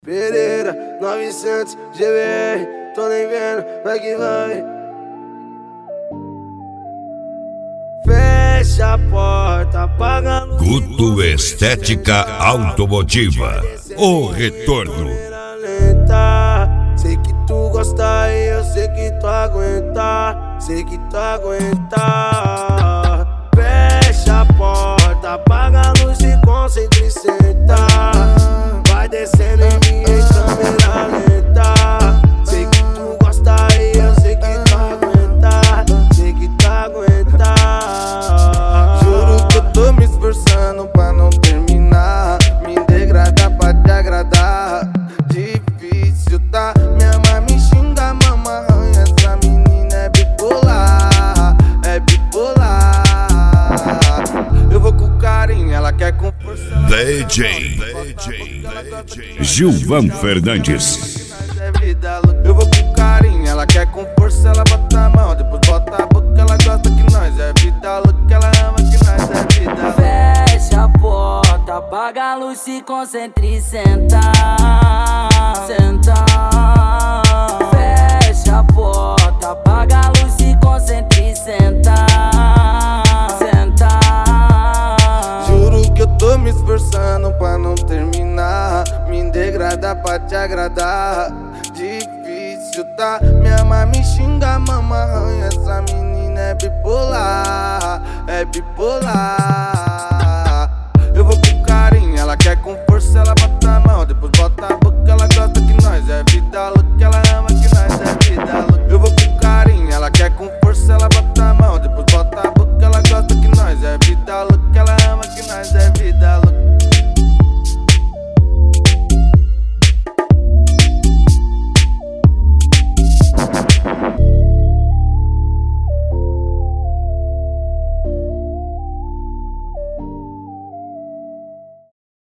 Pereira, 900, GBR, tô nem vendo, vai que vai. Fecha a porta, apaga a luz. Guto Estética Automotiva, o retorno. Sei que tu gosta e eu sei que tu aguenta. Sei que tu aguenta. Fecha a porta, apaga a luz e concentra e senta. Vai descendo em mim em câmera lenta. Sei que tu gosta e eu sei que tu aguenta. Sei que tu aguenta. Juro que eu tô me esforçando pra não terminar. Me degradar pra te agradar. Difícil, tá? Minha mãe me xinga, mama arranha. Essa menina é bipolar. É bipolar. Eu vou com carinho, ela quer com força. DJ Gilvan Fernandes. Eu vou com carinho, ela quer com força. Ela bota a mão, depois bota a boca. Ela gosta que nós é vida louca. Ela ama que nós é vida. Fecha a porta, apaga a luz, se concentre e senta. Senta. Fecha a porta, apaga a luz, se concentre e senta. Senta. Juro que eu tô me esforçando pra não terminar. Me degradar pra te agradar. Difícil, tá? Minha mãe me xinga, mama arranha. Essa menina é bipolar. É bipolar. Eu vou com carinho, ela quer com força. Ela bota a mão, depois bota a